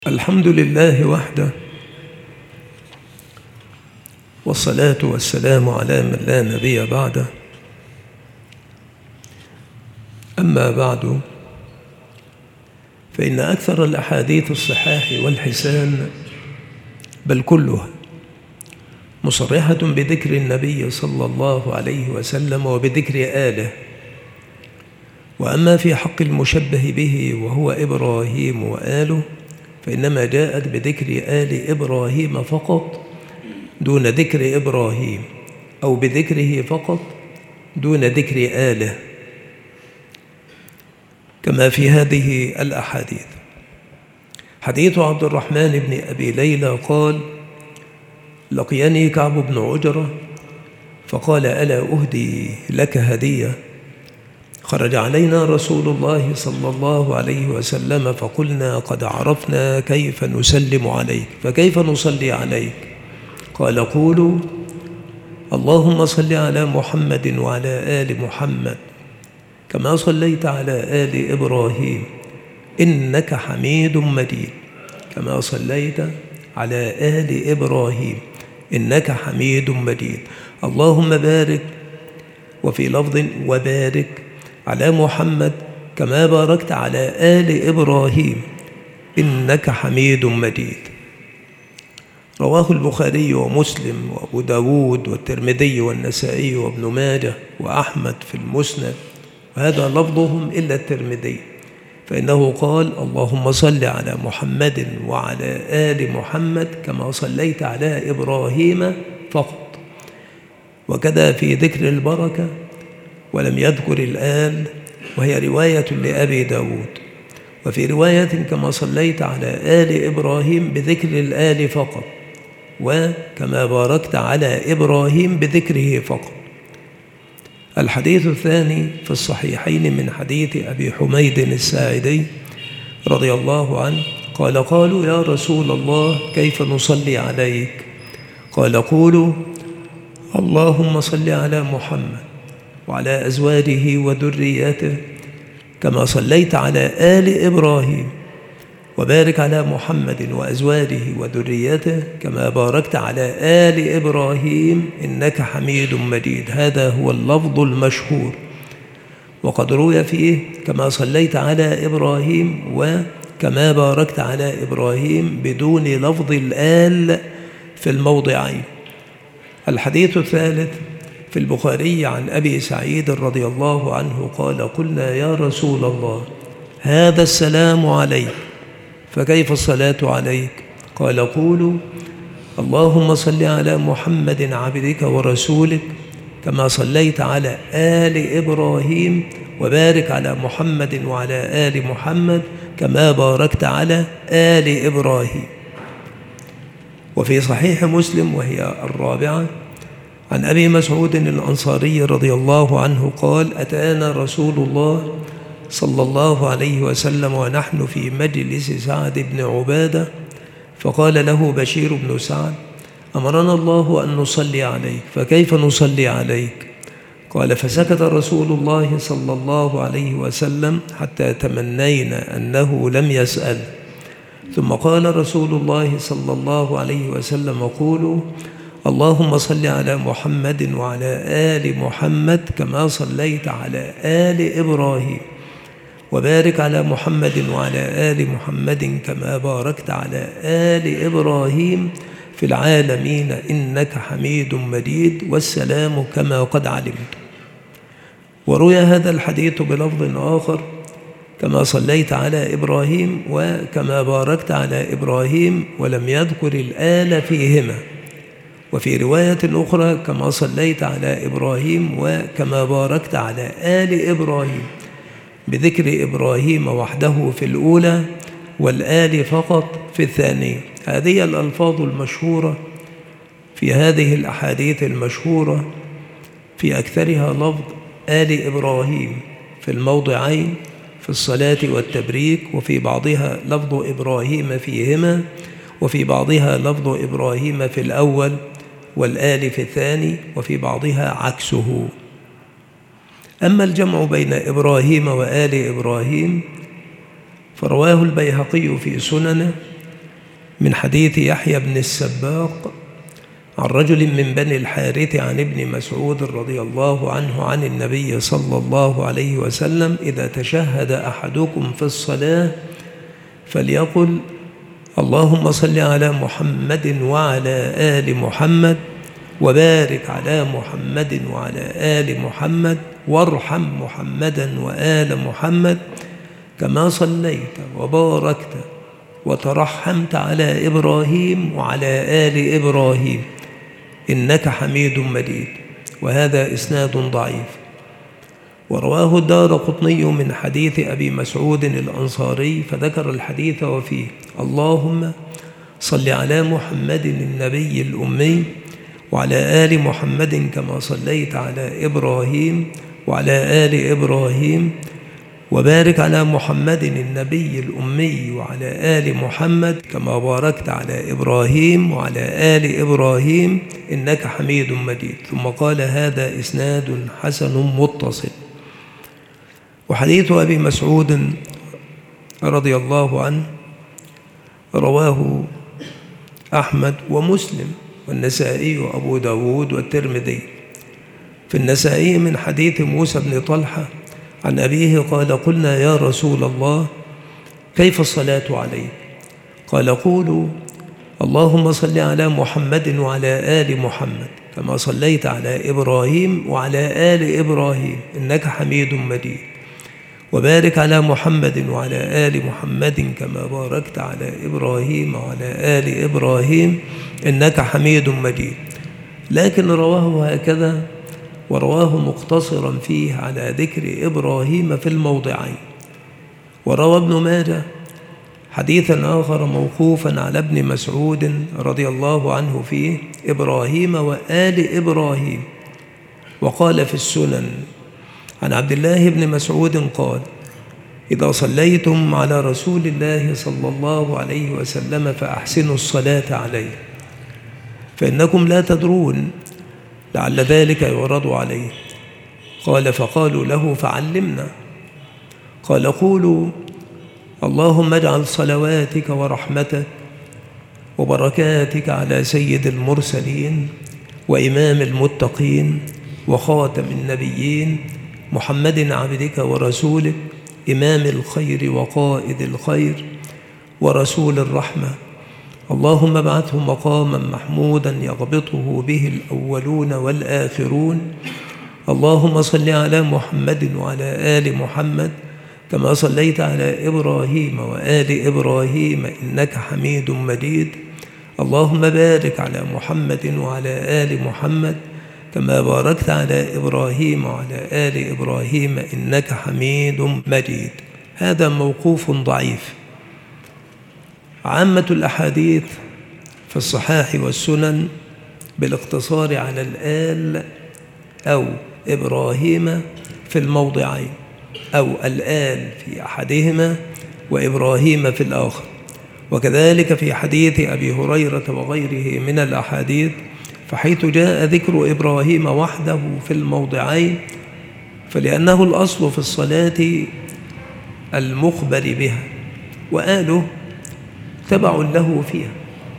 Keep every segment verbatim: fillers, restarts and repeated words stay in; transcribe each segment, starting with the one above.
الحمد لله وحده، والصلاة والسلام على من لا نبي بعده. أما بعد، فإن أكثر الأحاديث الصحاح والحسان بل كلها مصرحة بذكر النبي صلى الله عليه وسلم وبذكر آله. وأما في حق المشبه به وهو إبراهيم وآله فإنما جاءت بذكر آل إبراهيم فقط دون ذكر إبراهيم، أو بذكره فقط دون ذكر آله، كما في هذه الأحاديث. حديث عبد الرحمن بن أبي ليلى قال: لقيني كعب بن عجرة فقال: ألا أهدي لك هدية؟ خرج علينا رسول الله صلى الله عليه وسلم فقلنا: قد عرفنا كيف نسلم عليك، فكيف نصلي عليك؟ قال: قولوا: اللهم صل على محمد وعلى آل محمد كما صليت على آل إبراهيم إنك حميد مجيد، كما صليت على آل إبراهيم إنك حميد مجيد. اللهم بارك، وفي لفظ وبارك، على محمد كما باركت على آل إبراهيم إنك حميد مجيد. رواه البخاري ومسلم وأبو داود والترمذي والنسائي وابن ماجه وأحمد في المسند، وهذا لفظهم إلا الترمذي، فإنه قال: اللهم صل على محمد وعلى آل محمد كما صليت على إبراهيم فقط. وكذا في ذكر البركة ولم يذكر الآل، وهي رواية لأبي داود. وفي رواية كما صليت على آل إبراهيم بذكر الآل فقط، وكما باركت على إبراهيم بذكره فقط. الحديث الثاني في الصحيحين من حديث أبي حميد الساعدي رضي الله عنه قال: قالوا: يا رسول الله كيف نصلي عليك؟ قال: قولوا: اللهم صل على محمد وعلى أزواجه وذريته كما صليت على آل إبراهيم، وبارك على محمد وأزواجه وذريته كما باركت على آل إبراهيم إنك حميد مجيد. هذا هو اللفظ المشهور، وقد روي فيه كما صليت على إبراهيم وكما باركت على إبراهيم بدون لفظ الآل في الموضعين. الحديث الثالث في البخاري عن أبي سعيد رضي الله عنه قال: قلنا: يا رسول الله هذا السلام عليك، فكيف الصلاة عليك؟ قال: قولوا: اللهم صل على محمد عبدك ورسولك كما صليت على آل إبراهيم، وبارك على محمد وعلى آل محمد كما باركت على آل إبراهيم. وفي صحيح مسلم وهي الرابعة عن أبي مسعود الأنصاري رضي الله عنه قال: أتانا رسول الله صلى الله عليه وسلم ونحن في مجلس سعد بن عبادة، فقال له بشير بن سعد: أمرنا الله أن نصلي عليك، فكيف نصلي عليك؟ قال: فسكت رسول الله صلى الله عليه وسلم حتى تمنينا أنه لم يسأل، ثم قال رسول الله صلى الله عليه وسلم: قولوا: اللهم صل على محمد وعلى آل محمد كما صليت على آل إبراهيم، وبارك على محمد وعلى آل محمد كما باركت على آل إبراهيم في العالمين إنك حميد مجيد، والسلام كما قد علمت. وروي هذا الحديث بلفظ آخر: كما صليت على إبراهيم وكما باركت على إبراهيم، ولم يذكر الآل فيهما. وفي رواية أخرى: كما صليت على إبراهيم وكما باركت على آل إبراهيم، بذكر إبراهيم وحده في الأولى والآل فقط في الثانية. هذه الألفاظ المشهورة في هذه الأحاديث المشهورة في أكثرها لفظ آل إبراهيم في الموضعين في الصلاة والتبريك، وفي بعضها لفظ إبراهيم فيهما، وفي بعضها لفظ إبراهيم في الأول والآل في الثاني، وفي بعضها عكسه. أما الجمع بين إبراهيم وآل إبراهيم فرواه البيهقي في سننه من حديث يحيى بن السباق عن رجل من بني الحارث عن ابن مسعود رضي الله عنه عن النبي صلى الله عليه وسلم: إذا تشهد أحدكم في الصلاة فليقل: اللهم صل على محمد وعلى آل محمد وبارك على محمد وعلى آل محمد وارحم محمدا وآل محمد كما صليت وباركت وترحمت على إبراهيم وعلى آل إبراهيم إنك حميد مجيد. وهذا إسناد ضعيف. ورواه الدارقطني من حديث أبي مسعود الأنصاري فذكر الحديث وفيه: اللهم صل على محمد النبي الأمي وعلى آل محمد كما صليت على إبراهيم وعلى آل إبراهيم وبارك على محمد النبي الأمي وعلى آل محمد كما باركت على إبراهيم وعلى آل إبراهيم إنك حميد مجيد. ثم قال: هذا إسناد حسن متصل. وحديث أبي مسعود رضي الله عنه رواه أحمد ومسلم والنسائي وأبو داود والترمذي. في النسائي من حديث موسى بن طلحة عن أبيه قال: قلنا يا رسول الله كيف الصلاة عليك؟ قال: قولوا اللهم صل على محمد وعلى آل محمد كما صليت على إبراهيم وعلى آل إبراهيم إنك حميد مجيد وبارك على محمد وعلى آل محمد كما باركت على إبراهيم وعلى آل إبراهيم إنك حميد مجيد. لكن رواه هكذا، ورواه مقتصرا فيه على ذكر إبراهيم في الموضعين. وروى ابن ماجه حديثا آخر موقوفا على ابن مسعود رضي الله عنه فيه: إبراهيم وآل إبراهيم. وقال في السنن عن عبد الله بن مسعود قال: إذا صليتم على رسول الله صلى الله عليه وسلم فأحسنوا الصلاة عليه، فإنكم لا تدرون لعل ذلك يورد عليه. قال: فقالوا له: فعلمنا. قال: قولوا اللهم اجعل صلواتك ورحمتك وبركاتك على سيد المرسلين وإمام المتقين وخاتم النبيين محمد عبدك ورسولك إمام الخير وقائد الخير ورسول الرحمة، اللهم ابعثه مقاما محمودا يغبطه به الأولون والآخرون. اللهم صل على محمد وعلى آل محمد كما صليت على إبراهيم وآل إبراهيم إنك حميد مجيد. اللهم بارك على محمد وعلى آل محمد كما باركت على إبراهيم وعلى آل إبراهيم إنك حميد مجيد. هذا موقوف ضعيف. عامة الأحاديث في الصحاح والسنن بالاقتصار على الآل أو إبراهيم في الموضعين، أو الآل في أحدهما وإبراهيم في الآخر. وكذلك في حديث أبي هريرة وغيره من الأحاديث، فحيث جاء ذكر إبراهيم وحده في الموضعين فلأنه الأصل في الصلاة المخبر بها، وآله تبع له فيها،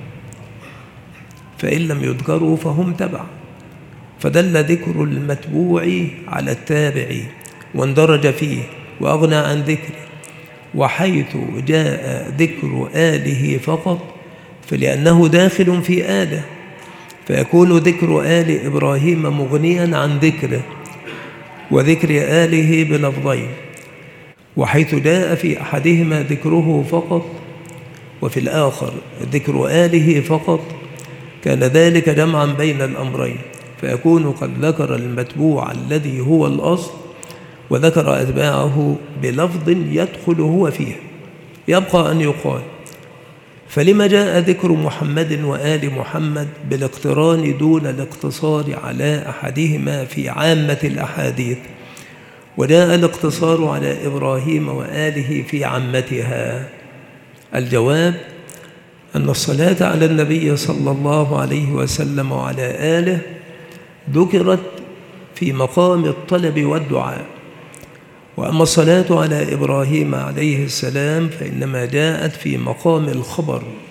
فإن لم يذكروا فهم تبع، فدل ذكر المتبوع على التابع واندرج فيه وأغنى عن ذكره. وحيث جاء ذكر آله فقط فلأنه داخل في آله، فيكون ذكر آل إبراهيم مغنيا عن ذكره وذكر آله بلفظين. وحيث جاء في أحدهما ذكره فقط وفي الآخر ذكر آله فقط كان ذلك جمعا بين الأمرين، فيكون قد ذكر المتبوع الذي هو الأصل وذكر أتباعه بلفظ يدخل هو فيه. يبقى أن يقال: فلما جاء ذكر محمد وآل محمد بالاقتران دون الاقتصار على أحدهما في عامة الأحاديث، وجاء الاقتصار على إبراهيم وآله في عامتها؟ الجواب: أن الصلاة على النبي صلى الله عليه وسلم وعلى آله ذكرت في مقام الطلب والدعاء، وأما الصلاة على إبراهيم عليه السلام فإنما جاءت في مقام الخبر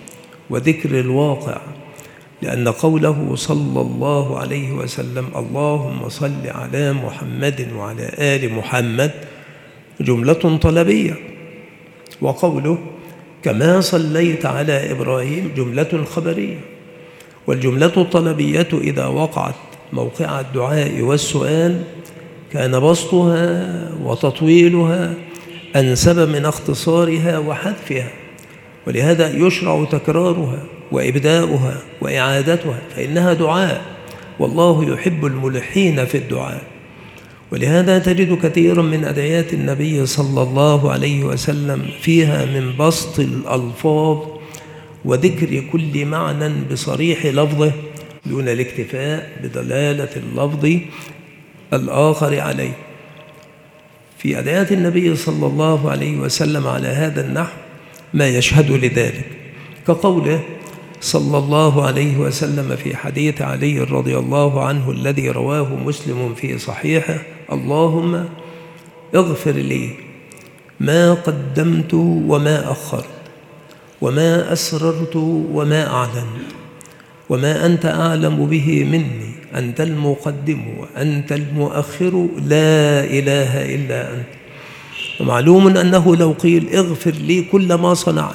وذكر الواقع، لأن قوله صلى الله عليه وسلم اللهم صل على محمد وعلى آل محمد جملة طلبية، وقوله كما صليت على إبراهيم جملة خبرية. والجملة الطلبية إذا وقعت موقع الدعاء والسؤال كان بسطها وتطويلها أنسب من اختصارها وحذفها، ولهذا يشرع تكرارها وإبداؤها وإعادتها، فإنها دعاء، والله يحب الملحين في الدعاء. ولهذا تجد كثيرا من أدعيات النبي صلى الله عليه وسلم فيها من بسط الألفاظ وذكر كل معنى بصريح لفظه دون الاكتفاء بدلالة اللفظ الآخر عليه. في أدعيات النبي صلى الله عليه وسلم على هذا النحو ما يشهد لذلك، كقوله صلى الله عليه وسلم في حديث علي رضي الله عنه الذي رواه مسلم في صحيحه: اللهم اغفر لي ما قدمت وما أخرت وما أسررت وما أعلنت وما أنت أعلم به مني، أنت المقدم وأنت المؤخر لا إله إلا أنت. ومعلوم أنه لو قيل اغفر لي كل ما صنعت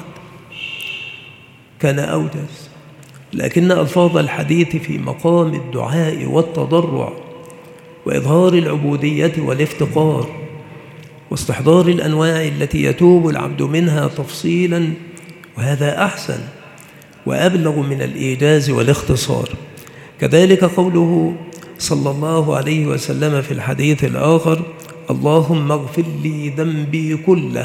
كان أوجز، لكن ألفاظ الحديث في مقام الدعاء والتضرع وإظهار العبودية والافتقار واستحضار الأنواع التي يتوب العبد منها تفصيلا، وهذا أحسن وأبلغ من الإيجاز والاختصار. كذلك قوله صلى الله عليه وسلم في الحديث الآخر: اللهم اغفر لي ذنبي كله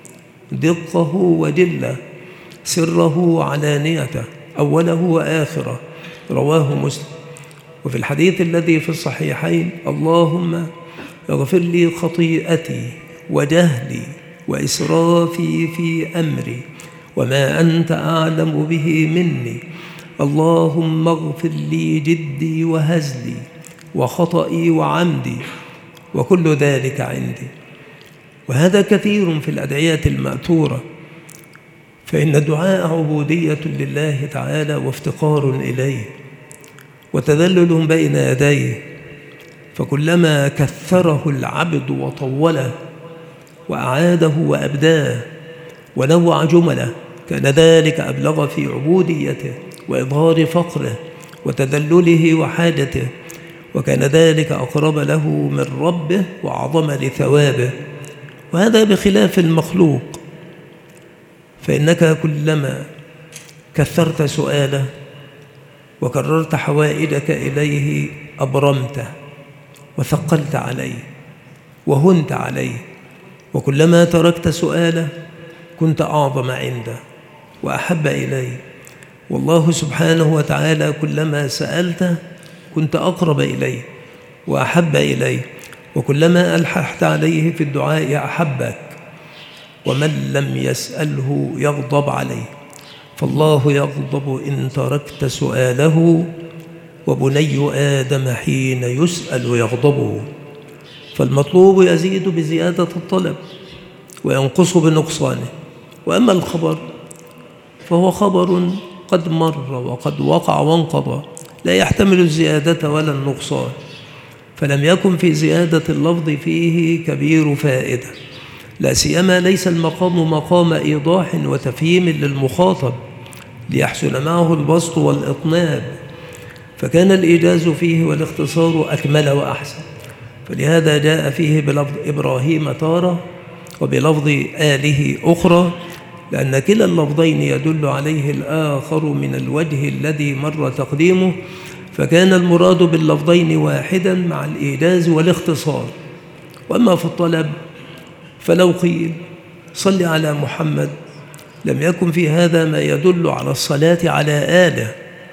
دقه وجله سره وعلانيته أوله وآخره، رواه مسلم. وفي الحديث الذي في الصحيحين: اللهم اغفر لي خطيئتي وجهلي وإسرافي في أمري وما أنت أعلم به مني، اللهم اغفر لي جدي وهزلي وخطئي وعمدي وكل ذلك عندي. وهذا كثير في الأدعية المأثورة، فإن الدعاء عبودية لله تعالى وافتقار إليه وتذلل بين يديه، فكلما كثره العبد وطوله وأعاده وأبداه ونوع جمله كان ذلك أبلغ في عبوديته وإظهار فقره وتذلله وحاجته، وكان ذلك أقرب له من ربه وأعظم لثوابه. وهذا بخلاف المخلوق، فإنك كلما كثرت سؤاله وكررت حوائجك إليه أبرمته وثقلت عليه وهنت عليه، وكلما تركت سؤاله كنت أعظم عنده وأحب إليه. والله سبحانه وتعالى كلما سألته كنت أقرب إليه وأحب إليه، وكلما ألححت عليه في الدعاء أحبك، ومن لم يسأله يغضب عليه، فالله يغضب إن تركت سؤاله، وبني آدم حين يسأل يغضبه. فالمطلوب يزيد بزيادة الطلب وينقص بنقصانه، وأما الخبر فهو خبر قد مر وقد وقع وانقضى، لا يحتمل الزيادة ولا النقصان، فلم يكن في زيادة اللفظ فيه كبير فائدة، لا سيما ليس المقام مقام إيضاح وتفهيم للمخاطب ليحسن معه البسط والإطناب، فكان الإيجاز فيه والاختصار أكمل وأحسن. فلهذا جاء فيه بلفظ إبراهيم تارة وبلفظ آله أخرى، لأن كلا اللفظين يدل عليه الآخر من الوجه الذي مر تقديمه، فكان المراد باللفظين واحدا مع الإيجاز والاختصار. وأما في الطلب فلو قيل صل على محمد لم يكن في هذا ما يدل على الصلاة على آله،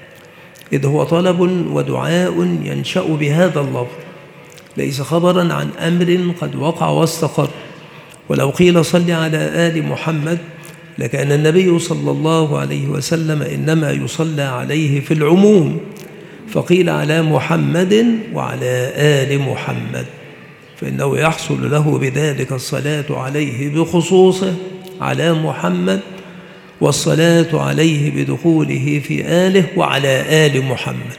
إذ هو طلب ودعاء ينشأ بهذا اللفظ، ليس خبرا عن أمر قد وقع واستقر. ولو قيل صل على آل محمد لكان النبي صلى الله عليه وسلم إنما يصلى عليه في العموم، فقيل على محمد وعلى آل محمد، فإنه يحصل له بذلك الصلاة عليه بخصوصه على محمد، والصلاة عليه بدخوله في آله وعلى آل محمد.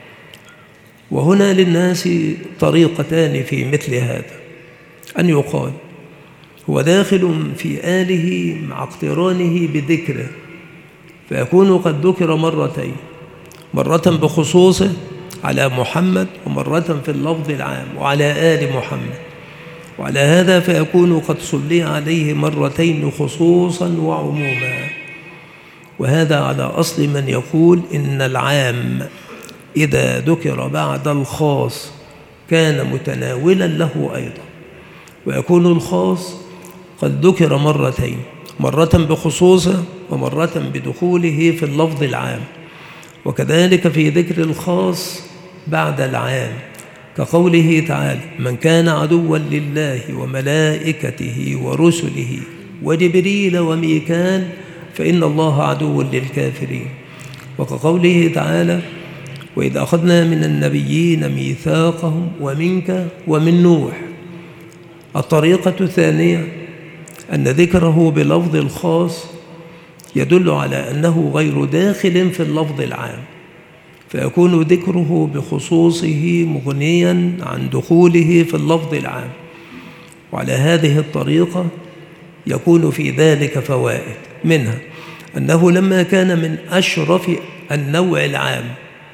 وهنا للناس طريقتان في مثل هذا، أن يقال هو داخل في آله مع اقترانه بذكره، فيكون قد ذكر مرتين، مرة بخصوصه على محمد، ومرة في اللفظ العام وعلى آل محمد. وعلى هذا فيكون قد صلي عليه مرتين خصوصا وعموما. وهذا على أصل من يقول إن العام إذا ذكر بعد الخاص كان متناولا له أيضا، ويكون الخاص قد ذكر مرتين، مرة بخصوصه ومرة بدخوله في اللفظ العام. وكذلك في ذكر الخاص بعد العام، كقوله تعالى: من كان عدوا لله وملائكته ورسله وجبريل وميكال فإن الله عدو للكافرين. وكقوله تعالى: وإذ أخذنا من النبيين ميثاقهم ومنك ومن نوح. الطريقة الثانية أن ذكره بلفظ الخاص يدل على أنه غير داخل في اللفظ العام، فيكون ذكره بخصوصه مغنيا عن دخوله في اللفظ العام. وعلى هذه الطريقة يكون في ذلك فوائد، منها أنه لما كان من أشرف النوع العام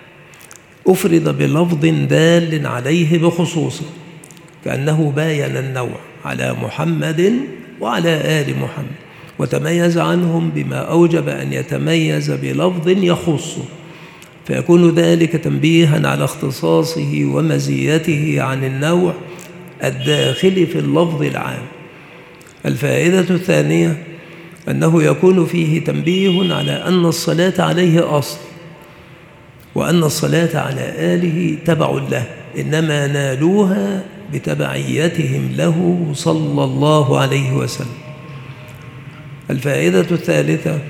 أفرد بلفظ دال عليه بخصوصه، كأنه باين النوع على محمد وعلى آل محمد، وتميز عنهم بما أوجب أن يتميز بلفظ يخصه، فيكون ذلك تنبيها على اختصاصه ومزيته عن النوع الداخل في اللفظ العام. الفائدة الثانية أنه يكون فيه تنبيه على أن الصلاة عليه أصل، وأن الصلاة على آله تبع له، إنما نالوها بتبعيتهم له صلى الله عليه وسلم. الفائدة الثالثة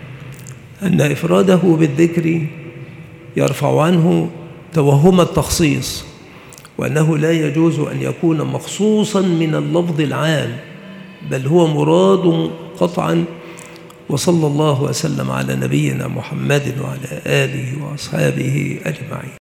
أن إفراده بالذكر يرفع عنه توهم التخصيص، وأنه لا يجوز أن يكون مخصوصا من اللفظ العام، بل هو مراد قطعا. وصلى الله وسلم على نبينا محمد وعلى آله وأصحابه أجمعين.